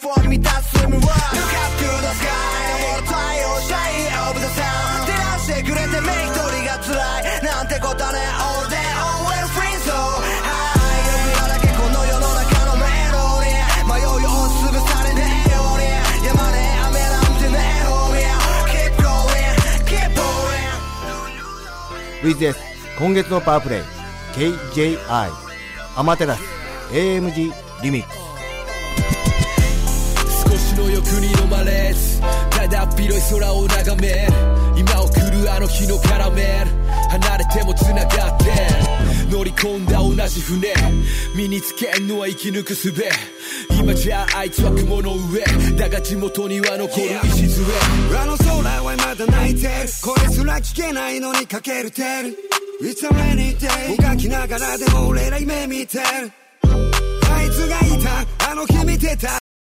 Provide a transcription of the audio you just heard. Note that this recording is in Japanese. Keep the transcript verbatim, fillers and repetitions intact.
platform 満たす夢は Look up to the sky 登る太陽 Shine of the sun 照らしてくれてメイク取りが辛いなんてことはね All day always free so high 僕らだけこの世の中のメロディー迷いを押しつぶされねえように山ね雨なんてねえ方に Keep going Keep going ルイズです。今月のパワープレイ ケージェーアイ アマテラス エーエムジー リミックス。 少しの欲に飲まれずただっ広い空を眺める今を来るあの日のカラメル離れても繋がって乗り込んだ同じ船身につけんのは生き抜く術今じゃあいつは雲の上だが地元には残る礎、 yeah. あの空はまだ泣いてる声すら聞けないのにかけるてる It's a rainy day もがきながらでも俺ら夢見てるあいつがいたあの日見てた